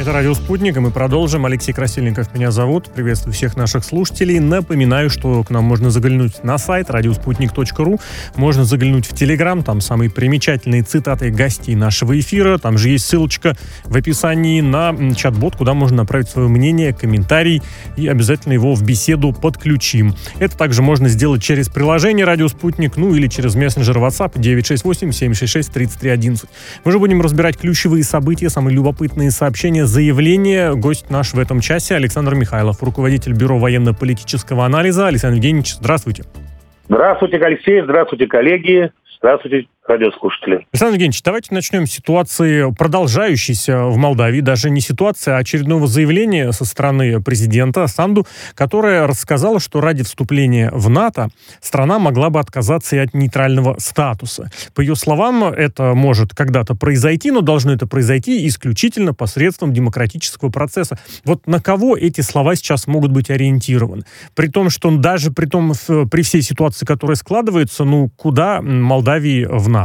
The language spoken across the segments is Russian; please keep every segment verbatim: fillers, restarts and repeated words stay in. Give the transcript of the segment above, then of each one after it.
Это «Радио Спутник», и мы продолжим. Алексей Красильников меня зовут. Приветствую всех наших слушателей. Напоминаю, что к нам можно заглянуть на сайт радиоспутник точка ру, можно заглянуть в Телеграм, там самые примечательные цитаты гостей нашего эфира. Там же есть ссылочка в описании на чат-бот, куда можно направить свое мнение, комментарий, и обязательно его в беседу подключим. Это также можно сделать через приложение «Радио Спутник», ну или через мессенджер WhatsApp девять шесть восемь семь шесть шесть тридцать три одиннадцать. Мы же будем разбирать ключевые события, самые любопытные сообщения, заявления. Гость наш в этом часе Александр Михайлов, руководитель Бюро военно-политического анализа. Александр Евгеньевич, здравствуйте. Здравствуйте, Алексей, здравствуйте, коллеги, здравствуйте, радиослушатели. Александр Евгеньевич, давайте начнем с ситуации, продолжающейся в Молдавии. Даже не ситуация, а очередного заявления со стороны президента Санду, которая рассказала, что ради вступления в НАТО страна могла бы отказаться и от нейтрального статуса. По ее словам, это может когда-то произойти, но должно это произойти исключительно посредством демократического процесса. Вот на кого эти слова сейчас могут быть ориентированы? При том, что даже при, том, при всей ситуации, которая складывается, ну, куда Молдавии в НАТО?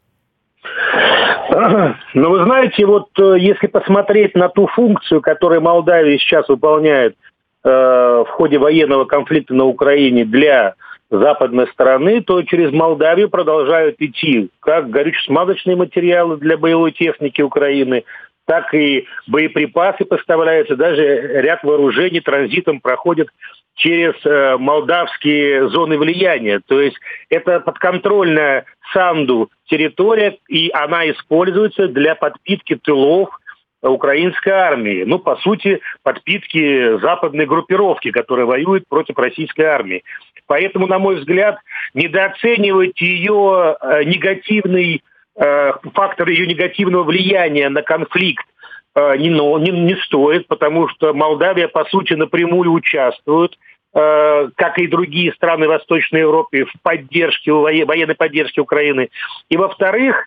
Ну, вы знаете, вот если посмотреть на ту функцию, которую Молдавия сейчас выполняет э, в ходе военного конфликта на Украине для западной стороны, то через Молдавию продолжают идти как горюче-смазочные материалы для боевой техники Украины, так и боеприпасы поставляются, даже ряд вооружений транзитом проходит через э, молдавские зоны влияния. То есть это подконтрольная Санду территория, и она используется для подпитки тылов украинской армии. Ну, по сути, подпитки западной группировки, которая воюет против российской армии. Поэтому, на мой взгляд, недооценивать ее э, негативный э, фактор ее негативного влияния на конфликт э, не, ну, не, не стоит, потому что Молдавия, по сути, напрямую участвует, как и другие страны Восточной Европы, в поддержке, военной поддержке Украины. И, во-вторых,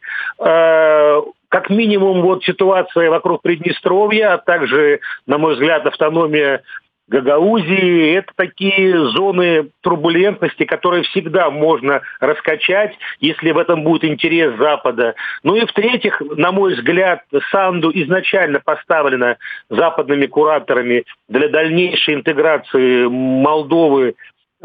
как минимум, вот ситуация вокруг Приднестровья, а также, на мой взгляд, автономия Гагаузии, это такие зоны турбулентности, которые всегда можно раскачать, если в этом будет интерес Запада. Ну и в-третьих, на мой взгляд, Санду изначально поставлена западными кураторами для дальнейшей интеграции Молдовы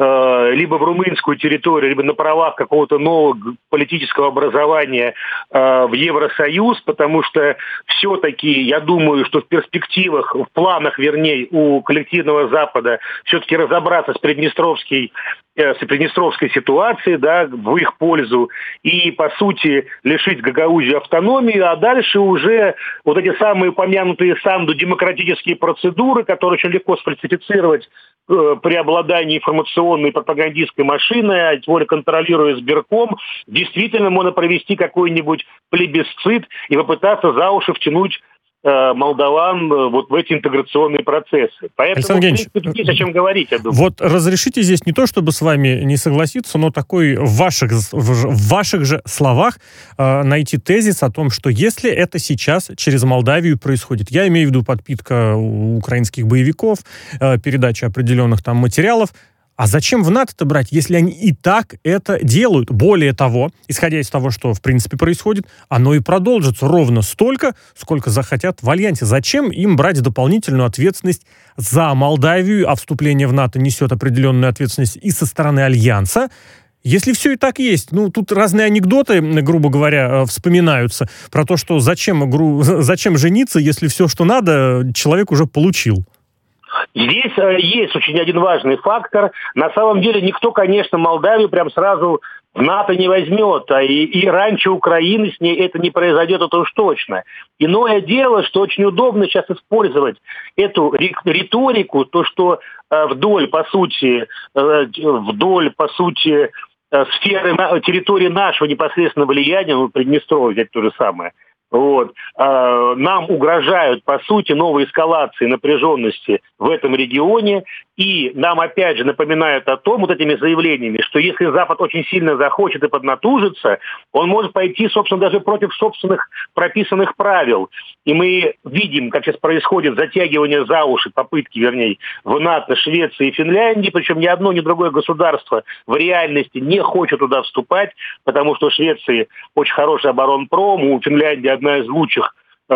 э, либо в румынскую территорию, либо на правах какого-то нового политического образования э, в Евросоюз, потому что все-таки, я думаю, что в перспективах, в планах, вернее, у коллективного Запада все-таки разобраться с Приднестровской, э, с Приднестровской ситуацией, да, в их пользу, и, по сути, лишить Гагаузию автономии, а дальше уже вот эти самые упомянутые Санду демократические процедуры, которые очень легко сфальсифицировать э, при обладании информационной и пропагандистской машиной, а тем более контролируя сберком, действительно можно провести какой-нибудь плебисцит и попытаться за уши втянуть э, молдаван э, вот в эти интеграционные процессы. Поэтому, в принципе, есть о чем говорить, я думаю. Вот разрешите здесь не то, чтобы с вами не согласиться, но такой в ваших, в ваших же словах э, найти тезис о том, что если это сейчас через Молдавию происходит, я имею в виду подпитка украинских боевиков, э, передача определенных там материалов, а зачем в НАТО-то брать, если они и так это делают? Более того, исходя из того, что в принципе происходит, оно и продолжится ровно столько, сколько захотят в Альянсе. Зачем им брать дополнительную ответственность за Молдавию, а вступление в НАТО несет определенную ответственность и со стороны Альянса? Если все и так есть, ну, тут разные анекдоты, грубо говоря, вспоминаются про то, что зачем, зачем жениться, если все, что надо, человек уже получил. Здесь э, есть очень один важный фактор. На самом деле никто, конечно, Молдавию прям сразу в НАТО не возьмет, а и, и раньше Украины с ней это не произойдет, это уж точно. Иное дело, что очень удобно сейчас использовать эту риторику, то, что э, вдоль, по сути, э, вдоль, по сути, э, сферы, территории нашего непосредственного влияния, ну, Приднестровье, взять то же самое, вот, э, нам угрожают, по сути, новые эскалации напряженности в этом регионе, и нам опять же напоминают о том, вот этими заявлениями, что если Запад очень сильно захочет и поднатужится, он может пойти, собственно, даже против собственных прописанных правил. И мы видим, как сейчас происходит затягивание за уши, попытки, вернее, в НАТО, Швеции и Финляндии, причем ни одно, ни другое государство в реальности не хочет туда вступать, потому что у Швеции очень хороший оборонпром, у Финляндии одна из лучших э,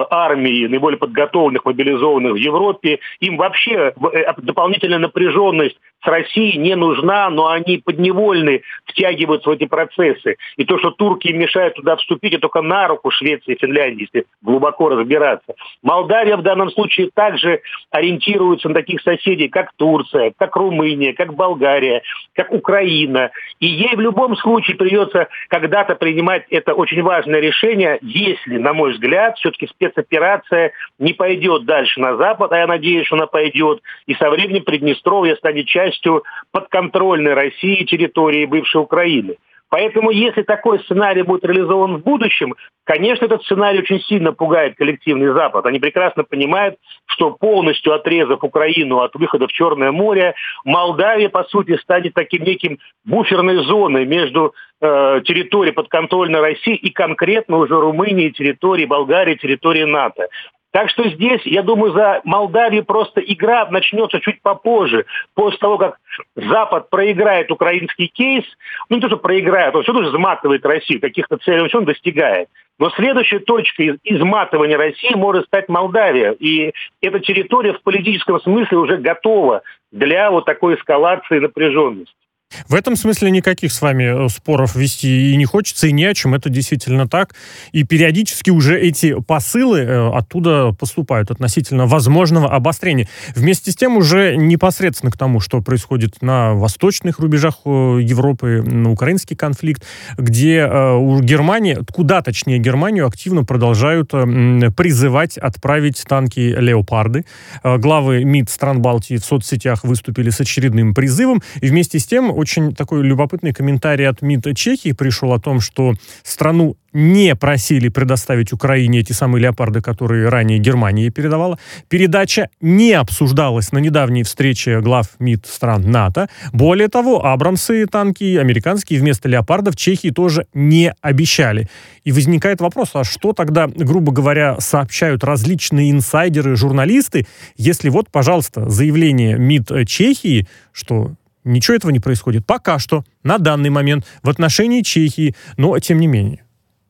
армий, наиболее подготовленных, мобилизованных в Европе. Им вообще дополнительная напряженность с Россией не нужна, но они подневольны втягиваются в эти процессы. И то, что турки им мешают туда вступить, это только на руку Швеции и Финляндии, если глубоко разбираться. Молдавия в данном случае также ориентируется на таких соседей, как Турция, как Румыния, как Болгария, как Украина. И ей в любом случае придется когда-то принимать это очень важное решение, если, на мой взгляд, все-таки спецоперация не пойдет дальше на Запад, а я надеюсь, что она пойдет, и со временем Приднестровье станет частью подконтрольной России территории бывшей Украины. Поэтому, если такой сценарий будет реализован в будущем, конечно, этот сценарий очень сильно пугает коллективный Запад. Они прекрасно понимают, что полностью отрезав Украину от выхода в Черное море, Молдавия, по сути, станет таким неким буферной зоной между э, территорией подконтрольной России и конкретно уже Румынии, территории Болгарии, территории НАТО. Так что здесь, я думаю, за Молдавию просто игра начнется чуть попозже, после того, как Запад проиграет украинский кейс, ну не то, что проиграет, он все равно изматывает Россию, каких-то целей он достигает. Но следующей точкой изматывания России может стать Молдавия. И эта территория в политическом смысле уже готова для вот такой эскалации напряженности. В этом смысле никаких с вами споров вести и не хочется, и не о чем. Это действительно так. И периодически уже эти посылы оттуда поступают относительно возможного обострения. Вместе с тем уже непосредственно к тому, что происходит на восточных рубежах Европы, на украинский конфликт, где у Германии, куда точнее Германию, активно продолжают призывать отправить танки «Леопарды». Главы МИД стран Балтии в соцсетях выступили с очередным призывом. И вместе с тем очень такой любопытный комментарий от МИД Чехии пришел о том, что страну не просили предоставить Украине эти самые «Леопарды», которые ранее Германия передавала. Передача не обсуждалась на недавней встрече глав МИД стран НАТО. Более того, абрамсы, танки американские вместо «Леопардов» Чехии тоже не обещали. И возникает вопрос, а что тогда, грубо говоря, сообщают различные инсайдеры, журналисты, если вот, пожалуйста, заявление МИД Чехии, что ничего этого не происходит пока что, на данный момент, в отношении Чехии, но тем не менее.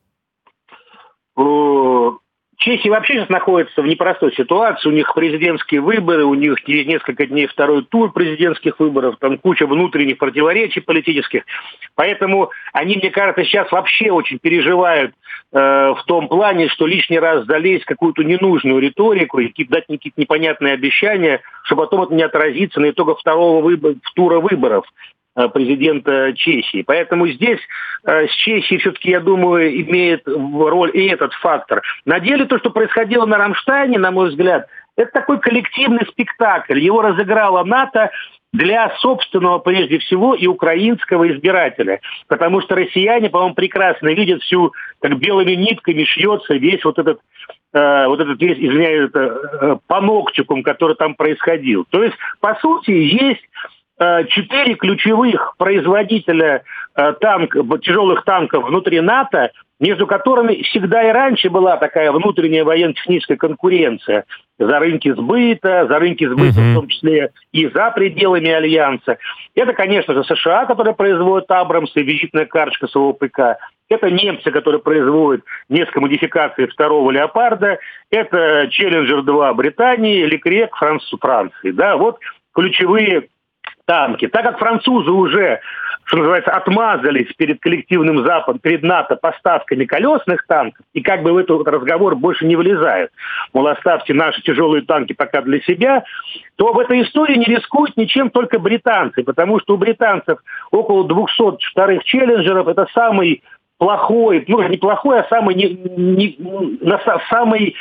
Чехия вообще сейчас находится в непростой ситуации. У них президентские выборы, у них через несколько дней второй тур президентских выборов, там куча внутренних противоречий политических. Поэтому они, мне кажется, сейчас вообще очень переживают э, в том плане, что лишний раз залезть в какую-то ненужную риторику и дать какие-то непонятные обещания, чтобы потом это не отразится на итогах второго выбора, тура выборов президента Чехии. Поэтому здесь э, с Чехией все-таки, я думаю, имеет роль и этот фактор. На деле то, что происходило на Рамштайне, на мой взгляд, это такой коллективный спектакль. Его разыграла НАТО для собственного, прежде всего, и украинского избирателя. Потому что россияне, по-моему, прекрасно видят всю, как белыми нитками шьется весь вот этот э, вот этот весь, извиняюсь, это, э, паноктикум, который там происходил. То есть, по сути, есть четыре ключевых производителя э, танк, тяжелых танков внутри НАТО, между которыми всегда и раньше была такая внутренняя военно-техническая конкуренция за рынки сбыта, за рынки сбыта mm-hmm. в том числе и за пределами Альянса. Это, конечно же, США, которые производят Абрамсы, визитная карточка своего ПК. Это немцы, которые производят несколько модификаций второго «Леопарда». Это Челленджер два Британии, Лекрек Франции. Да, вот ключевые танки. Так как французы уже, что называется, отмазались перед коллективным Западом, перед НАТО поставками колесных танков, и как бы в этот разговор больше не влезают, мол, оставьте наши тяжелые танки пока для себя, то в этой истории не рискуют ничем только британцы, потому что у британцев около двухсот вторых челленджеров, это самый плохой, ну, не плохой, а самый, не, не, самый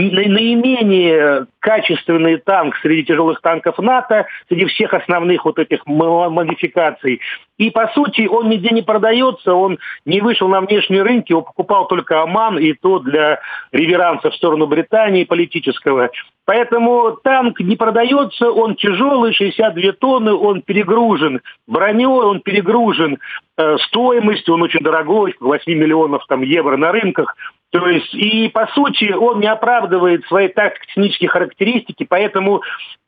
наименее качественный танк среди тяжелых танков НАТО, среди всех основных вот этих модификаций. И, по сути, он нигде не продается, он не вышел на внешние рынки, его покупал только Оман, и то для реверанса в сторону Британии политического. Поэтому танк не продается, он тяжелый, шестьдесят две тонны, он перегружен броней, он перегружен э, стоимостью, он очень дорогой, восемь миллионов там, евро на рынках. То есть, и по сути он не оправдывает свои тактико-технические характеристики, поэтому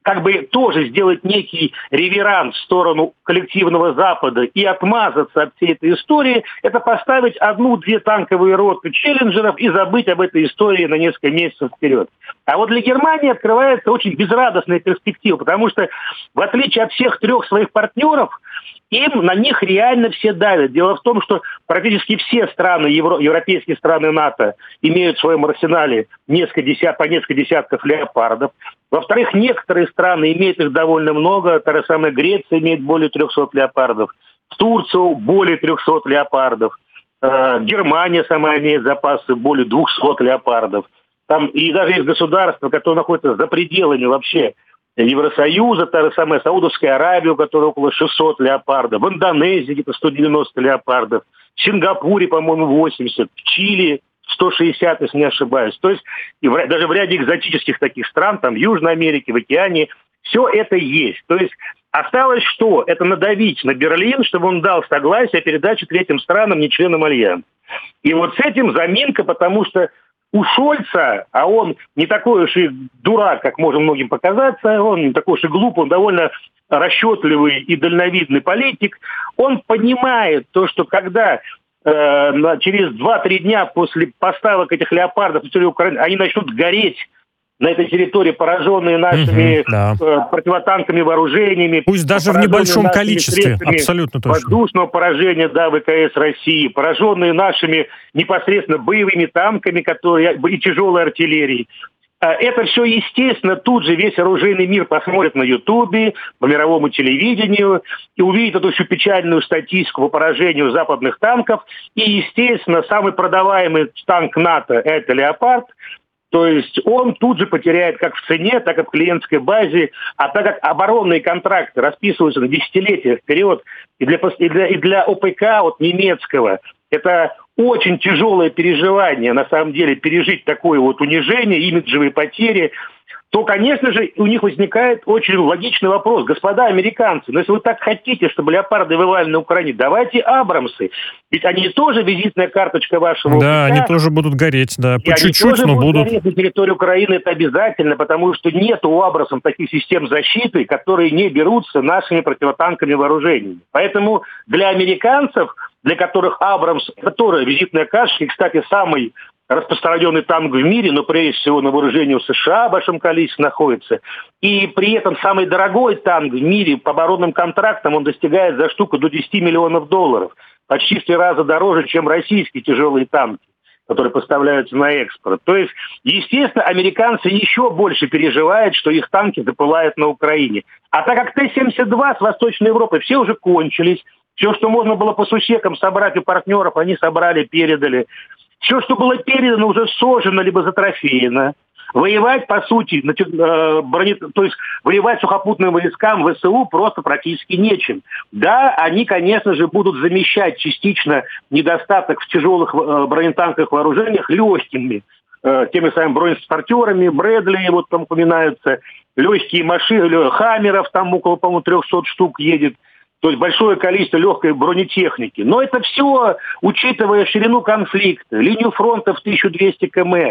как бы тоже сделать некий реверанс в сторону коллективного Запада и отмазаться от всей этой истории, это поставить одну-две танковые роты челленджеров и забыть об этой истории на несколько месяцев вперед. А вот для Германии открывается очень безрадостная перспектива, потому что, в отличие от всех трех своих партнеров, им на них реально все давят. Дело в том, что практически все страны, евро, европейские страны НАТО, имеют в своем арсенале несколько десят, по несколько десятков леопардов. Во-вторых, некоторые страны имеют их довольно много. Та же самая Греция имеет более трехсот леопардов. В Турцию более трехсот леопардов. Э, Германия сама имеет запасы более двухсот леопардов. Там, и даже есть государства, которые находятся за пределами вообще Евросоюза, та же самая Саудовская Аравия, у которой около шестисот леопардов, в Индонезии где-то сто девяносто леопардов, в Сингапуре, по-моему, восемьдесят, в Чили сто шестьдесят, если не ошибаюсь. То есть и в, даже в ряде экзотических таких стран, там в Южной Америке, в Океании, все это есть. То есть осталось что? Это надавить на Берлин, чтобы он дал согласие о передаче третьим странам, не членам Альянса. И вот с этим заминка, потому что у Шольца, а он не такой уж и дурак, как может многим показаться, он не такой уж и глуп, он довольно расчетливый и дальновидный политик, он понимает то, что когда э, через два-три дня после поставок этих леопардов на территорию Украины они начнут гореть на этой территории, пораженные нашими угу, да. э, противотанковыми вооружениями. Пусть даже в небольшом количестве, абсолютно точно. Воздушного поражения, да, ВКС России, пораженные нашими непосредственно боевыми танками, которые и тяжелой артиллерией. Это все, естественно, тут же весь оружейный мир посмотрит на Ютубе, по мировому телевидению, и увидит эту всю печальную статистику по поражению западных танков. И, естественно, самый продаваемый танк НАТО – это «Леопард». То есть он тут же потеряет как в цене, так и в клиентской базе. А так как оборонные контракты расписываются на десятилетия вперед, и для, и для, и для ОПК вот, немецкого это очень тяжелое переживание, на самом деле, пережить такое вот унижение, имиджевые потери, то, конечно же, у них возникает очень логичный вопрос. Господа американцы, но если вы так хотите, чтобы леопарды воевали на Украине, давайте Абрамсы. Ведь они тоже визитная карточка вашего Да, ОПК. они тоже будут гореть, да, по и чуть-чуть, но будут. гореть на территории Украины, это обязательно, потому что нет у Абрамсов таких систем защиты, которые не берутся нашими противотанковыми вооружениями. Поэтому для американцев, для которых Абрамс, которая визитная карточка, и, кстати, самый распространенный танк в мире, но прежде всего на вооружении у США в большом количестве находится. И при этом самый дорогой танк в мире по оборонным контрактам, он достигает за штуку до десяти миллионов долларов. Почти в три раза дороже, чем российские тяжелые танки, которые поставляются на экспорт. То есть, естественно, американцы еще больше переживают, что их танки запылают на Украине. А так как Т семьдесят два с Восточной Европы все уже кончились, все, что можно было по сусекам собрать у партнеров, они собрали, передали. Все, что было передано, уже сожжено либо затрофеено. Воевать, по сути, э, брони... то есть воевать сухопутным войскам ВСУ просто практически нечем. Да, они, конечно же, будут замещать частично недостаток в тяжелых э, бронетанковых вооружениях легкими, э, теми самыми бронетранспортерами, Брэдли, вот там упоминаются, легкие машины, Хаммеров, там около, по-моему, трехсот штук едет. То есть большое количество легкой бронетехники. Но это все, учитывая ширину конфликта, линию фронта в тысячу двести километров,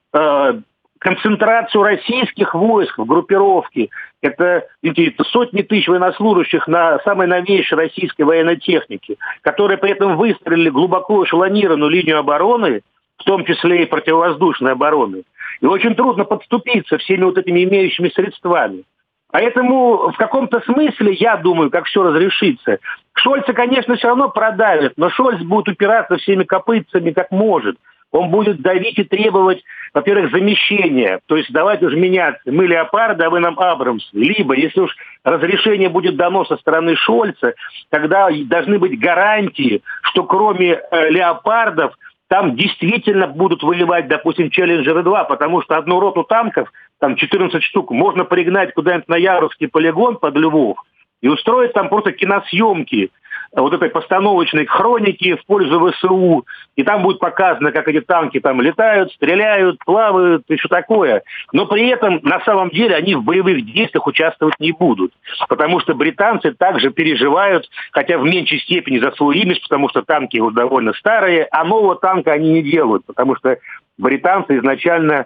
э, концентрацию российских войск в группировке. Это, это сотни тысяч военнослужащих на самой новейшей российской военной технике, которые при этом выстроили глубоко эшелонированную линию обороны, в том числе и противовоздушной обороны. И очень трудно подступиться всеми вот этими имеющими средствами. Поэтому в каком-то смысле, я думаю, как все разрешится. Шольца, конечно, все равно продавит, но Шольц будет упираться всеми копытцами, как может. Он будет давить и требовать, во-первых, замещения. То есть давайте уже меняться. Мы леопарды, а вы нам Абрамсы. Либо, если уж разрешение будет дано со стороны Шольца, тогда должны быть гарантии, что кроме э, леопардов там действительно будут воевать, допустим, Челленджеры два, потому что одну роту танков, там четырнадцать штук, можно пригнать куда-нибудь на Яровский полигон под Львов и устроить там просто киносъемки вот этой постановочной хроники в пользу ВСУ. И там будет показано, как эти танки там летают, стреляют, плавают и все такое. Но при этом, на самом деле, они в боевых действиях участвовать не будут. Потому что британцы также переживают, хотя в меньшей степени за свой имидж, потому что танки уже довольно старые, а нового танка они не делают. Потому что британцы изначально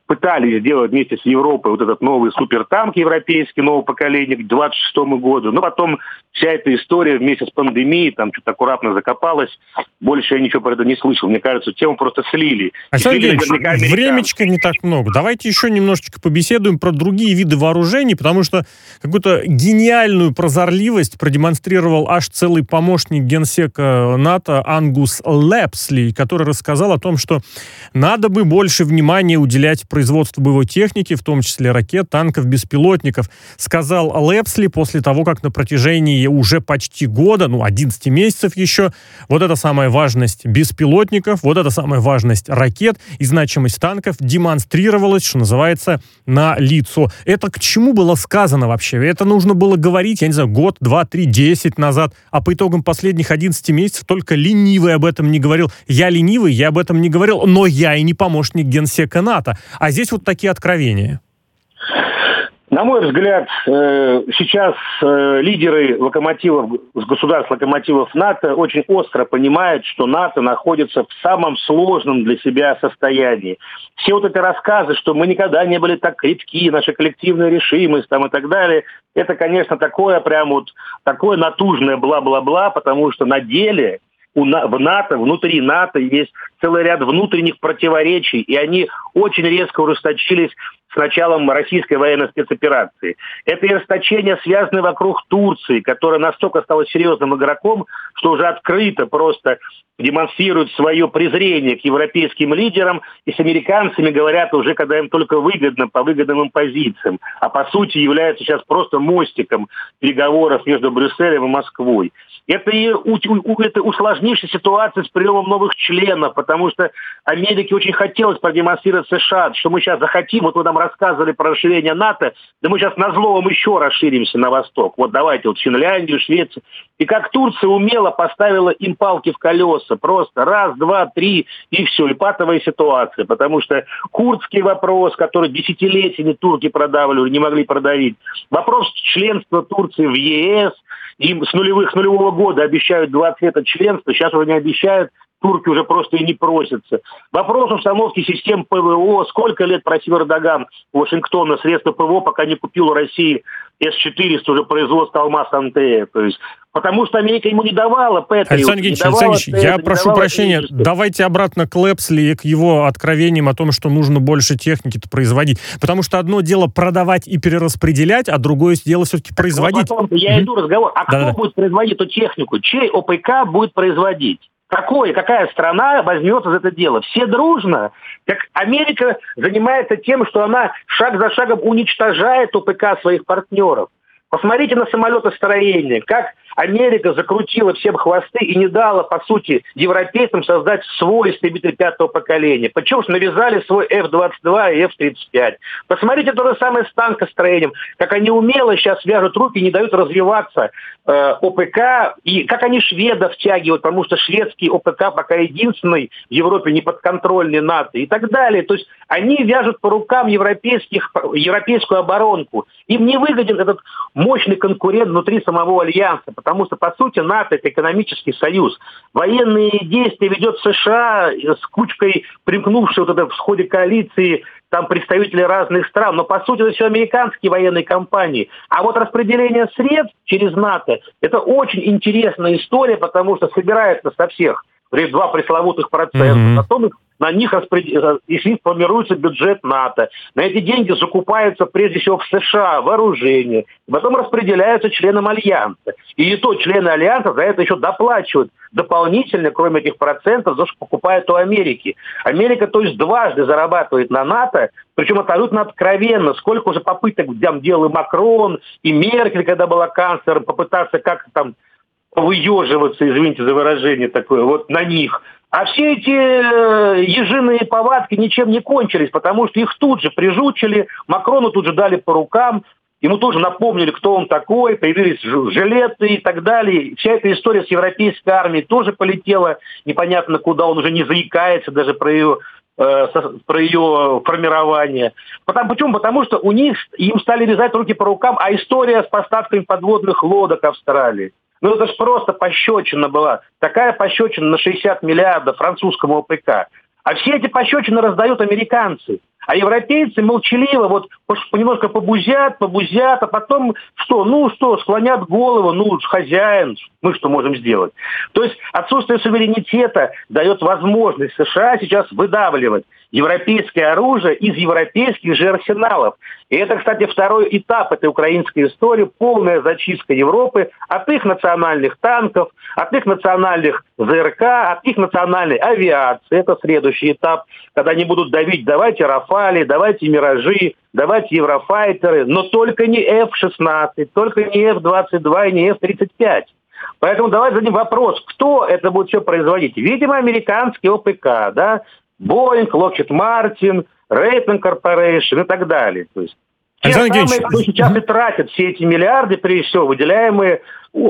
пытались сделать вместе с Европой вот этот новый супертанк европейский, нового поколения к двадцать шестому году. Но потом вся эта история вместе с пандемией там что-то аккуратно закопалась. Больше я ничего про это не слышал. Мне кажется, тему просто слили. Александр Евгеньевич, времечка не так много. Давайте еще немножечко побеседуем про другие виды вооружений, потому что какую-то гениальную прозорливость продемонстрировал аж целый помощник генсека НАТО Ангус Лепсли, который рассказал о том, что надо бы больше внимания уделять производству боевой техники, в том числе ракет, танков, беспилотников. Сказал Лепсли после того, как на протяжении уже почти года, ну, одиннадцать месяцев еще, вот эта самая важность беспилотников, вот эта самая важность ракет и значимость танков демонстрировалась, что называется, на лицо. Это к чему было сказано вообще? Это нужно было говорить, я не знаю, год, два, три, десять назад, а по итогам последних одиннадцати месяцев только ленивый об этом не говорил. Я ленивый, я об этом не говорил, но я и не помощник генсека НАТО. А здесь вот такие откровения. На мой взгляд, сейчас лидеры локомотивов, государств локомотивов НАТО очень остро понимают, что НАТО находится в самом сложном для себя состоянии. Все вот эти рассказы, что мы никогда не были так крепки, наша коллективная решимость там и так далее, это, конечно, такое прям вот, такое натужное бла-бла-бла, потому что на деле в НАТО, внутри НАТО есть целый ряд внутренних противоречий, и они очень резко ужесточились с началом российской военной спецоперации. Это ужесточение связано вокруг Турции, которая настолько стала серьезным игроком, что уже открыто просто демонстрирует свое презрение к европейским лидерам и с американцами говорят уже, когда им только выгодно, по выгодным им позициям. А по сути является сейчас просто мостиком переговоров между Брюсселем и Москвой. Это и это усложнившая ситуация с приемом новых членов, потому что Америке очень хотелось продемонстрировать США, что мы сейчас захотим, вот вы нам рассказывали про расширение НАТО, да мы сейчас назло вам еще расширимся на восток. Вот давайте вот Финляндию, Швецию. И как Турция умело поставила им палки в колеса. Просто раз, два, три, и все. И патовая ситуация. Потому что курдский вопрос, который десятилетиями турки продавливали, не могли продавить. Вопрос членства Турции в ЕС. Им с, нулевых, с нулевого года обещают двадцать лет от членства. Сейчас уже не обещают. Турки уже просто и не просятся. Вопрос установки систем ПВО. Сколько лет просил Эрдоган Вашингтона средства ПВО, пока не купил у России эс четыреста, уже производство Алмаз-Антея. То есть, потому что Америка ему не давала Патриот. Александр Евгеньевич, Александр Евгеньевич, я прошу прощения, Эйджеста. Давайте обратно к Лепсли и к его откровениям о том, что нужно больше техники-то производить. Потому что одно дело продавать и перераспределять, а другое дело все-таки производить. Вот, я mm-hmm. иду разговор. А да, кто да. будет производить эту технику? Чей ОПК будет производить? Какой, какая страна возьмется за это дело? Все дружно? Так Америка занимается тем, что она шаг за шагом уничтожает ОПК своих партнеров. Посмотрите на самолетостроение, как Америка закрутила всем хвосты и не дала, по сути, европейцам создать свой истребитель пятого поколения. Причем навязали свой эф двадцать два и эф тридцать пять. Посмотрите то же самое с танкостроением, как они умело сейчас вяжут руки, не дают развиваться э, ОПК, и как они шведов втягивают, потому что шведский ОПК пока единственный в Европе не подконтрольный НАТО и так далее. То есть они вяжут по рукам европейских, европейскую оборонку. Им не выгоден этот мощный конкурент внутри самого альянса, потому что, по сути, НАТО – это экономический союз. Военные действия ведет США с кучкой примкнувшей вот это в ходе коалиции там представители разных стран, но, по сути, это все американские военные компании. А вот распределение средств через НАТО – это очень интересная история, потому что собирается со всех два пресловутых процента, mm-hmm. потом их на них распред... если формируется бюджет НАТО. На эти деньги закупаются прежде всего в США вооружение, потом распределяются членам Альянса. И то члены Альянса за это еще доплачивают дополнительно, кроме этих процентов, за что покупают у Америки. Америка, то есть, дважды зарабатывает на НАТО, причем абсолютно откровенно. Сколько уже попыток там делал и Макрон, и Меркель, когда была канцлером, попытаться как-то там выеживаться, извините за выражение такое, вот на них. А все эти ежиные повадки ничем не кончились, потому что их тут же прижучили, Макрону тут же дали по рукам, ему тоже напомнили, кто он такой, появились жилеты и так далее. Вся эта история с европейской армией тоже полетела непонятно куда, он уже не заикается даже про ее, э, про ее формирование. Потому, почему? Потому что у них, им стали вязать руки по рукам, а история с поставками подводных лодок Австралии. Ну, это же просто пощечина была. Такая пощечина на шестьдесят миллиардов французскому ОПК. А все эти пощечины раздают американцы. А европейцы молчаливо вот немножко побузят, побузят, а потом что? Ну что, склонят голову, ну хозяин, мы что можем сделать? То есть отсутствие суверенитета дает возможность США сейчас выдавливать европейское оружие из европейских же арсеналов. И это, кстати, второй этап этой украинской истории, полная зачистка Европы от их национальных танков, от их национальных ЗРК, от их национальной авиации. Это следующий этап, когда они будут давить, давайте Рафали, давайте Миражи, давайте Еврофайтеры, но только не эф шестнадцать, только не эф двадцать два и не эф тридцать пять. Поэтому давайте зададим вопрос, кто это будет все производить. Видимо, американский ОПК, да, Боинг, Локхид Мартин, Рейтинг Корпорейшн и так далее. То есть те самые, кто сейчас и тратят все эти миллиарды, прежде всего, выделяемые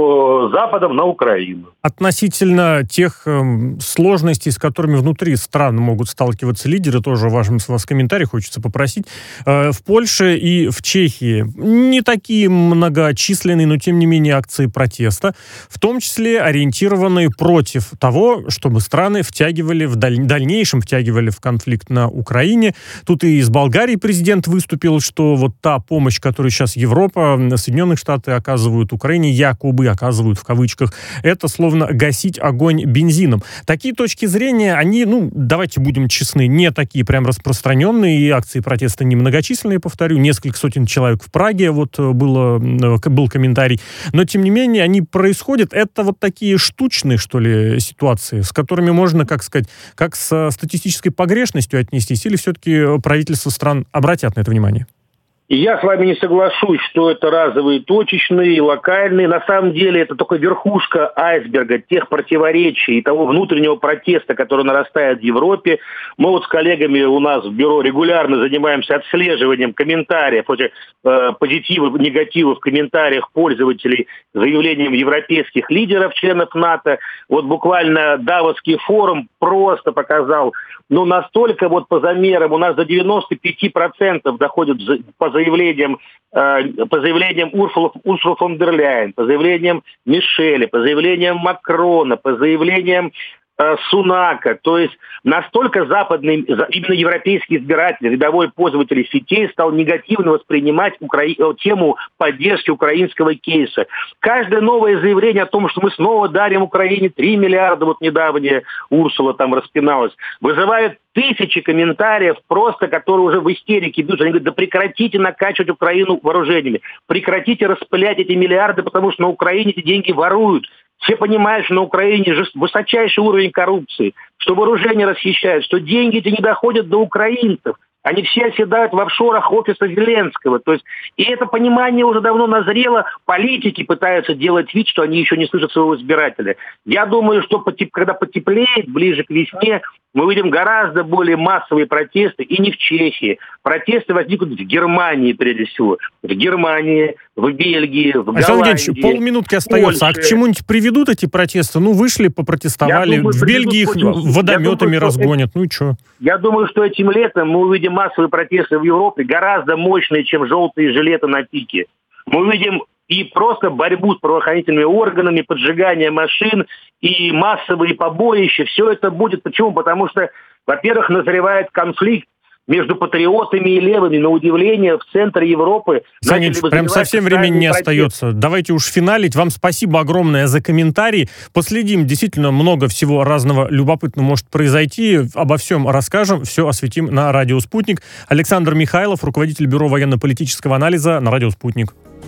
о, Западом на Украину. Относительно тех э, сложностей, с которыми внутри стран могут сталкиваться лидеры, тоже вашим с вас комментарий хочется попросить. Э, в Польше и в Чехии не такие многочисленные, но тем не менее акции протеста, в том числе ориентированные против того, чтобы страны втягивали в даль... дальнейшем втягивали в конфликт на Украине. Тут и из Болгарии президент выступил, что вот та помощь, которую сейчас Европа, Соединенные Штаты оказывают Украине, якобы оказывают в кавычках, это словно гасить огонь бензином. Такие точки зрения, они, ну, давайте будем честны, не такие прям распространенные, и акции протеста немногочисленные, повторю, несколько сотен человек в Праге, вот было, был комментарий, но тем не менее они происходят, это вот такие штучные, что ли, ситуации, с которыми можно, как сказать, как с статистической погрешностью отнестись, или все-таки правительства стран обратят на это внимание? И я с вами не соглашусь, что это разовые, точечные, локальные. На самом деле это только верхушка айсберга тех противоречий и того внутреннего протеста, который нарастает в Европе. Мы вот с коллегами у нас в бюро регулярно занимаемся отслеживанием комментариев, э, позитивов, негативов в комментариях пользователей заявлением европейских лидеров, членов НАТО. Вот буквально Давосский форум просто показал, ну настолько вот по замерам, у нас до девяноста пяти процентов доходит по заявлениям, э, по заявлениям Урсула, Урсула фон дер Ляйен, по заявлениям Мишеля, по заявлениям Макрона, по заявлениям э, Сунака. То есть настолько западный, именно европейский избиратель, рядовой пользователь сетей стал негативно воспринимать Укра... тему поддержки украинского кейса. Каждое новое заявление о том, что мы снова дарим Украине три миллиарда, вот недавнее Урсула там распиналась, вызывает тысячи комментариев, просто которые уже в истерике бьют. Они говорят, да прекратите накачивать Украину вооружениями, прекратите распылять эти миллиарды, потому что на Украине эти деньги воруют. Все понимают, что на Украине высочайший уровень коррупции, что вооружение расхищают, что деньги эти не доходят до украинцев. Они все оседают в офшорах офиса Зеленского. То есть, и это понимание уже давно назрело. Политики пытаются делать вид, что они еще не слышат своего избирателя. Я думаю, что когда потеплеет, ближе к весне, мы увидим гораздо более массовые протесты. И не в Чехии. Протесты возникнут в Германии, прежде всего. В Германии, в Бельгии, в Голландии. Александр Евгеньевич, полминутки остается. Польше. А к чему-нибудь приведут эти протесты? Ну, вышли, попротестовали. Думаю, в Бельгии их водометами думаю, разгонят. Ну и что? Я думаю, что этим летом мы увидим массовые протесты в Европе гораздо мощнее, чем желтые жилеты на пике. Мы увидим и просто борьбу с правоохранительными органами, поджигание машин и массовые побоища. Все это будет. Почему? Потому что, во-первых, назревает конфликт между патриотами и левыми. На удивление, в центре Европы... Санич, прям совсем времени не протест. остается. Давайте уж финалить. Вам спасибо огромное за комментарий. Последим. Действительно, много всего разного любопытного может произойти. Обо всем расскажем. Все осветим на Радио Спутник. Александр Михайлов, руководитель Бюро военно-политического анализа на Радио Спутник.